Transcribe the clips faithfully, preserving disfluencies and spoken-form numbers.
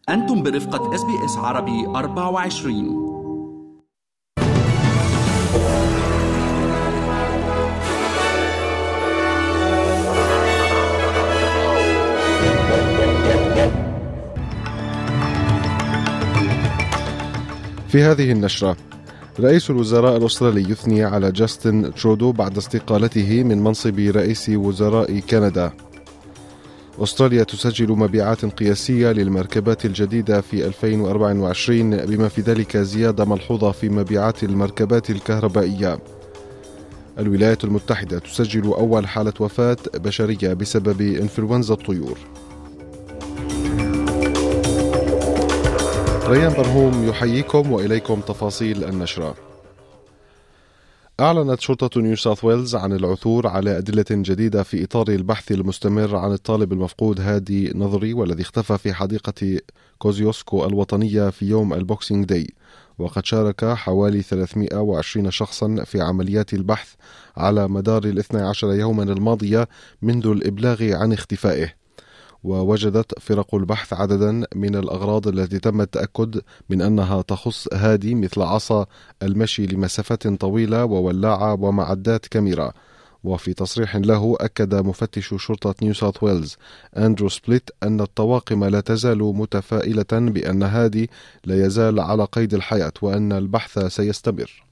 أنتم برفقة إس بي إس عربي أربعة وعشرين. في هذه النشرة، رئيس الوزراء الأسترالي يثني على جاستن ترودو بعد استقالته من منصب رئيس وزراء كندا. أستراليا تسجل مبيعات قياسية للمركبات الجديدة في ألفين وأربعة وعشرين، بما في ذلك زيادة ملحوظة في مبيعات المركبات الكهربائية. الولايات المتحدة تسجل أول حالة وفاة بشرية بسبب إنفلونزا الطيور. ريان برهوم يحييكم وإليكم تفاصيل النشرة. أعلنت شرطة نيو ساوث ويلز عن العثور على أدلة جديدة في إطار البحث المستمر عن الطالب المفقود هادي نظري، والذي اختفى في حديقة كوزيوسكو الوطنية في يوم البوكسينج داي، وقد شارك حوالي ثلاثمائة وعشرين شخصا في عمليات البحث على مدار الاثني عشر يوما الماضية منذ الإبلاغ عن اختفائه. ووجدت فرق البحث عددا من الأغراض التي تم التأكد من أنها تخص هادي، مثل عصا المشي لمسافات طويلة وولاعة ومعدات كاميرا. وفي تصريح له أكد مفتش شرطة نيو ساوث ويلز أندرو سبليت أن الطواقم لا تزال متفائلة بأن هادي لا يزال على قيد الحياة وأن البحث سيستمر.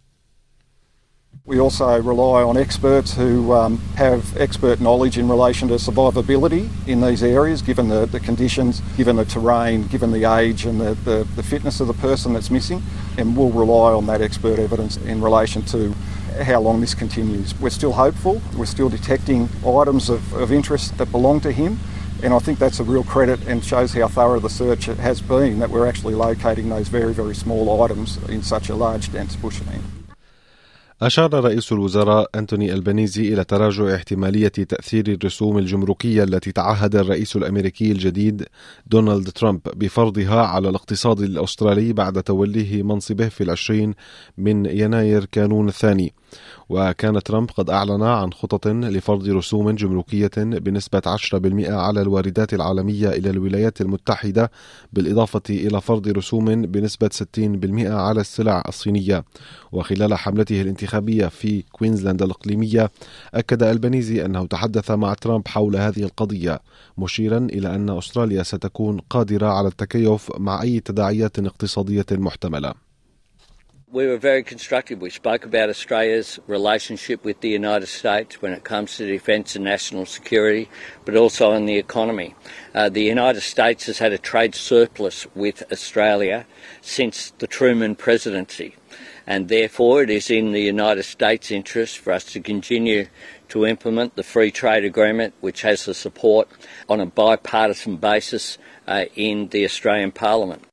We also rely on experts who um, have expert knowledge in relation to survivability in these areas, given the, the conditions, given the terrain, given the age and the, the, the fitness of the person that's missing, and we'll rely on that expert evidence in relation to how long this continues. We're still hopeful, we're still detecting items of, of interest that belong to him, and I think that's a real credit and shows how thorough the search has been, that we're actually locating those very, very small items in such a large, dense bushland. أشار رئيس الوزراء أنتوني ألبانيزي إلى تراجع احتمالية تأثير الرسوم الجمركية التي تعهد الرئيس الأمريكي الجديد دونالد ترامب بفرضها على الاقتصاد الأسترالي بعد توليه منصبه في العشرين من يناير كانون الثاني. وكان ترامب قد أعلن عن خطط لفرض رسوم جمركية بنسبة عشرة بالمئة على الواردات العالمية إلى الولايات المتحدة، بالإضافة إلى فرض رسوم بنسبة ستين بالمئة على السلع الصينية. وخلال حملته الانتخابية في كوينزلاند الإقليمية، أكد ألبانيزي أنه تحدث مع ترامب حول هذه القضية، مشيرا إلى أن أستراليا ستكون قادرة على التكيف مع أي تداعيات اقتصادية محتملة. We were very constructive. We spoke about Australia's relationship with the United States when it comes to defence and national security, but also in the economy. Uh, the United States has had a trade surplus with Australia since the Truman presidency, and therefore it is in the United States' interest for us to continue to implement the free trade agreement, which has the support on a bipartisan basis uh, in the Australian Parliament.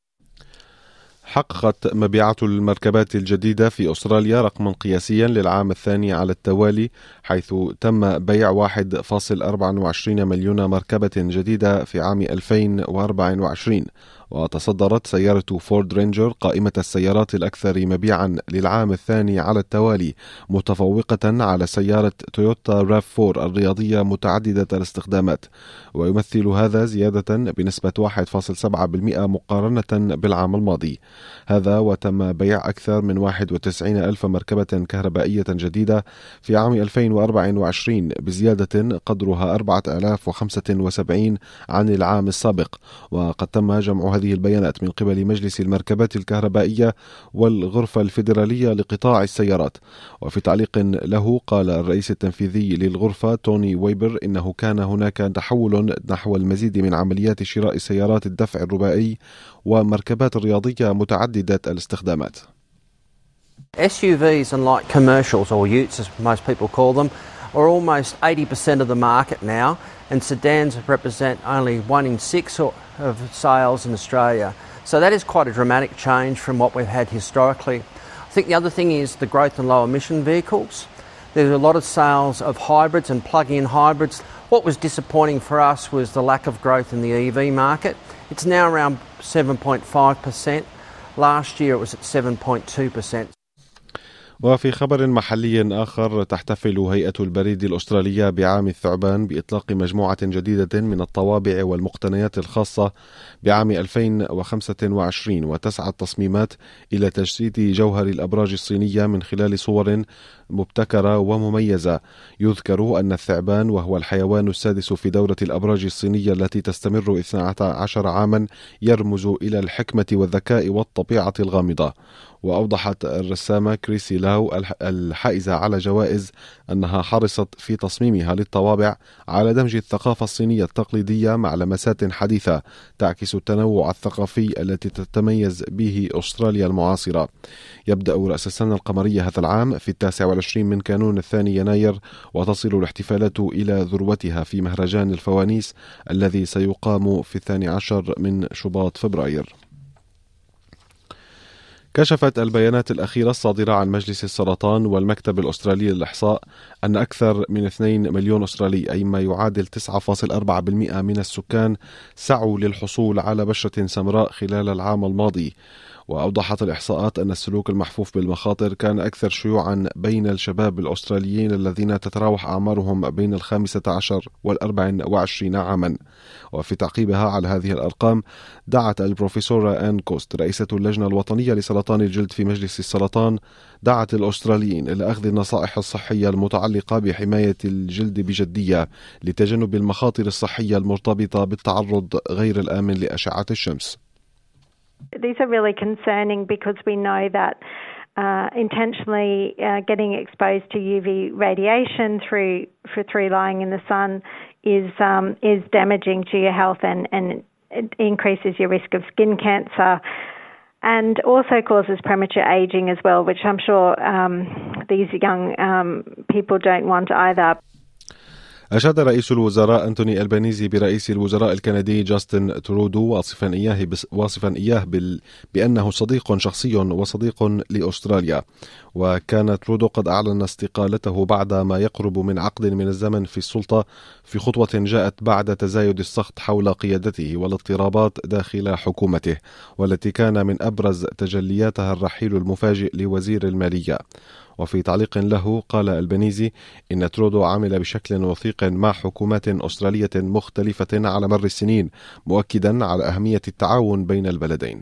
حققت مبيعات المركبات الجديدة في أستراليا رقما قياسيا للعام الثاني على التوالي، حيث تم بيع واحد فاصلة أربعة وعشرين مليون مركبة جديدة في عام ألفين وأربعة وعشرين. وتصدرت سيارة فورد رينجر قائمة السيارات الأكثر مبيعا للعام الثاني على التوالي، متفوقة على سيارة تويوتا راف أربعة الرياضية متعددة الاستخدامات. ويمثل هذا زيادة بنسبة واحد فاصلة سبعة بالمئة مقارنة بالعام الماضي. هذا وتم بيع أكثر من واحد وتسعين ألف مركبة كهربائية جديدة في عام ألفين وأربعة وعشرين، بزيادة قدرها أربعة آلاف وخمسة وسبعين عن العام السابق. وقد تم جمع هذه البيانات من قبل مجلس المركبات الكهربائية والغرفة الفيدرالية لقطاع السيارات. وفي تعليق له قال الرئيس التنفيذي للغرفة توني ويبر إنه كان هناك تحول نحو المزيد من عمليات شراء سيارات الدفع الرباعي ومركبات رياضية متعددة الاستخدامات. S U Vs and light commercials, or utes as most people call them, are almost eighty percent of the market now, and sedans represent only one in six of sales in Australia. So that is quite a dramatic change from what we've had historically. I think the other thing is the growth in low emission vehicles. There's a lot of sales of hybrids and plug-in hybrids. What was disappointing for us was the lack of growth in the E V market. It's now around seven point five percent. Last year it was at seven point two percent. وفي خبر محلي آخر، تحتفل هيئة البريد الأسترالية بعام الثعبان بإطلاق مجموعة جديدة من الطوابع والمقتنيات الخاصة بعام ألفين وخمسة وعشرين، وتسعى التصميمات إلى تجسيد جوهر الأبراج الصينية من خلال صور مبتكرة ومميزة. يذكر أن الثعبان، وهو الحيوان السادس في دورة الأبراج الصينية التي تستمر اثني عشر عاما، يرمز إلى الحكمة والذكاء والطبيعة الغامضة. وأوضحت الرسامة كريسي لاو الحائزة على جوائز أنها حرصت في تصميمها للطوابع على دمج الثقافة الصينية التقليدية مع لمسات حديثة تعكس التنوع الثقافي التي تتميز به أستراليا المعاصرة. يبدأ رأس السنة القمرية هذا العام في التاسع والعشرين من كانون الثاني يناير، وتصل الاحتفالات إلى ذروتها في مهرجان الفوانيس الذي سيقام في الثاني عشر من شباط فبراير. كشفت البيانات الأخيرة الصادرة عن مجلس السرطان والمكتب الأسترالي للإحصاء أن أكثر من اثنين مليون أسترالي، أي ما يعادل تسعة فاصلة أربعة بالمئة من السكان، سعوا للحصول على بشرة سمراء خلال العام الماضي. وأوضحت الإحصاءات أن السلوك المحفوف بالمخاطر كان أكثر شيوعا بين الشباب الأستراليين الذين تتراوح أعمارهم بين الخامسة عشر والأربع وعشرين عاما. وفي تعقيبها على هذه الأرقام، دعت البروفيسورة آن كوست رئيسة اللجنة الوطنية لسرطان الجلد في مجلس السرطان دعت الأستراليين إلى أخذ النصائح الصحية المتعلقة بحماية الجلد بجدية لتجنب المخاطر الصحية المرتبطة بالتعرض غير الآمن لأشعة الشمس. These are really concerning because we know that uh, intentionally uh, getting exposed to U V radiation through for, through lying in the sun is um, is damaging to your health and, and it increases your risk of skin cancer and also causes premature aging as well, which I'm sure um, these young um, people don't want either. أشاد رئيس الوزراء أنتوني ألبانيزي برئيس الوزراء الكندي جاستن ترودو واصفا إياه, واصفا إياه بال... بأنه صديق شخصي وصديق لأستراليا. وكان ترودو قد أعلن استقالته بعد ما يقرب من عقد من الزمن في السلطة، في خطوة جاءت بعد تزايد السخط حول قيادته والاضطرابات داخل حكومته، والتي كان من أبرز تجلياتها الرحيل المفاجئ لوزير المالية. وفي تعليق له قال ألبانيزي إن ترودو عمل بشكل وثيق مع حكومات أسترالية مختلفة على مر السنين، مؤكدا على أهمية التعاون بين البلدين.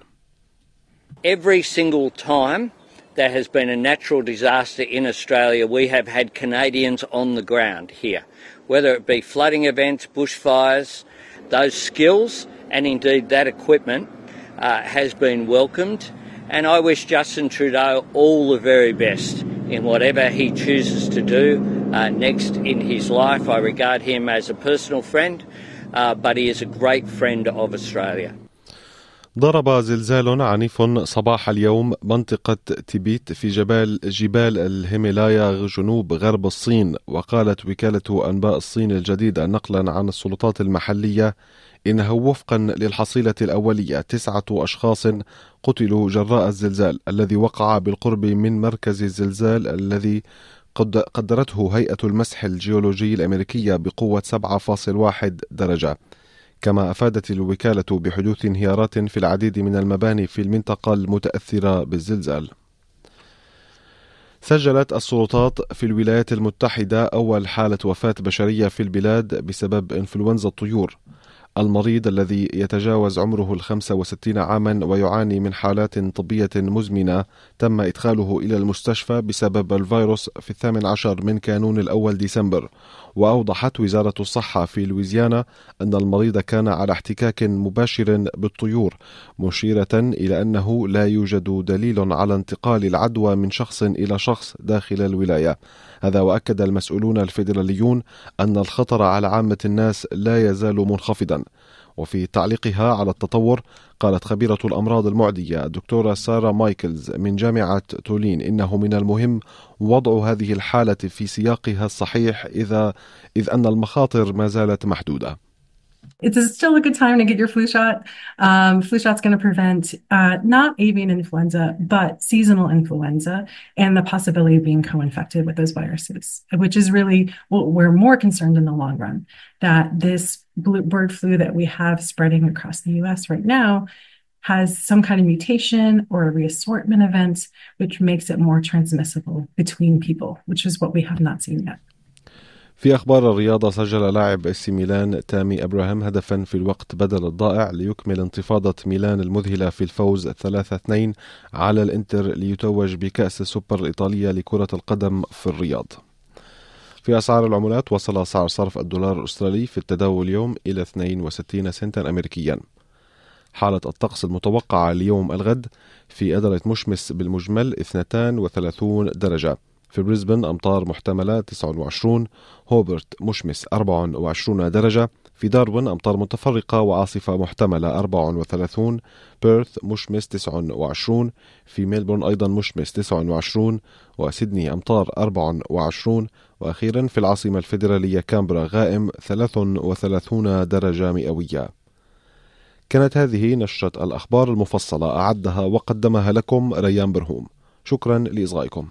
Every single time there has been a natural disaster in Australia, we have had Canadians on the ground here, whether it be flooding events, bushfires. Those skills and indeed that equipment uh, has been welcomed, and I wish Justin Trudeau all the very best in whatever he chooses to do uh, next in his life. I regard him as a personal friend, uh, but he is a great friend of Australia. ضرب زلزال عنيف صباح اليوم منطقة تيبيت في جبال جبال الهيمالايا جنوب غرب الصين. وقالت وكالة أنباء الصين الجديدة نقلا عن السلطات المحلية إنه وفقا للحصيلة الأولية تسعة أشخاص قتلوا جراء الزلزال الذي وقع بالقرب من مركز الزلزال الذي قد قدرته هيئة المسح الجيولوجي الأمريكية بقوة سبعة فاصلة واحد درجة. كما أفادت الوكالة بحدوث انهيارات في العديد من المباني في المنطقة المتأثرة بالزلزال. سجلت السلطات في الولايات المتحدة أول حالة وفاة بشرية في البلاد بسبب إنفلونزا الطيور. المريض الذي يتجاوز عمره الخمسة وستين عاما ويعاني من حالات طبية مزمنة تم إدخاله إلى المستشفى بسبب الفيروس في الثامن عشر من كانون الأول ديسمبر. وأوضحت وزارة الصحة في لويزيانا أن المريض كان على احتكاك مباشر بالطيور، مشيرة إلى أنه لا يوجد دليل على انتقال العدوى من شخص إلى شخص داخل الولاية. هذا وأكد المسؤولون الفيدراليون أن الخطر على عامة الناس لا يزال منخفضا. وفي تعليقها على التطور قالت خبيرة الأمراض المعدية الدكتورة سارة مايكلز من جامعة تولين إنه من المهم وضع هذه الحالة في سياقها الصحيح إذا إذ أن المخاطر ما زالت محدودة. It's still a good time to get your flu shot. Um, flu shot's going to prevent uh, not avian influenza, but seasonal influenza and the possibility of being co-infected with those viruses, which is really what we're more concerned in the long run, that this bird flu that we have spreading across the U S right now has some kind of mutation or a reassortment event, which makes it more transmissible between people, which is what we have not seen yet. في أخبار الرياضة، سجل لاعب إس سي ميلان تامي أبراهام هدفا في الوقت بدل الضائع ليكمل انتفاضة ميلان المذهلة في الفوز ثلاثة اثنين على الإنتر ليتوج بكأس السوبر الإيطالية لكرة القدم في الرياض. في أسعار العملات، وصل سعر صرف الدولار الأسترالي في التداول اليوم إلى اثنين وستين سنتا أمريكيا. حالة الطقس المتوقعة ليوم الغد: في أدلة مشمس بالمجمل اثنتين وثلاثين درجة، في بريسبن أمطار محتملة تسعة وعشرين، هوبرت مشمس أربعة وعشرين درجة، في داروين أمطار متفرقة وعاصفة محتملة أربعة وثلاثين، بيرث مشمس تسعة وعشرين، في ميلبورن أيضا مشمس تسعة وعشرين، وسيدني أمطار أربعة وعشرين، وأخيرا في العاصمة الفيدرالية كامبرا غائم ثلاثة وثلاثين درجة مئوية. كانت هذه نشرة الأخبار المفصلة، أعدها وقدمها لكم ريان برهوم. شكرا لإصغائكم.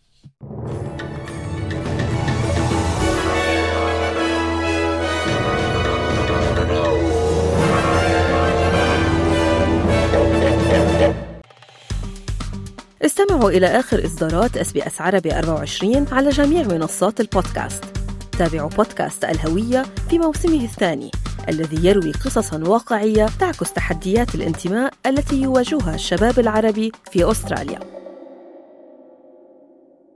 استمعوا إلى آخر إصدارات إس بي إس عربي أربعة وعشرين على جميع منصات البودكاست. تابعوا بودكاست الهوية في موسمه الثاني الذي يروي قصصاً واقعية تعكس تحديات الانتماء التي يواجهها الشباب العربي في أستراليا.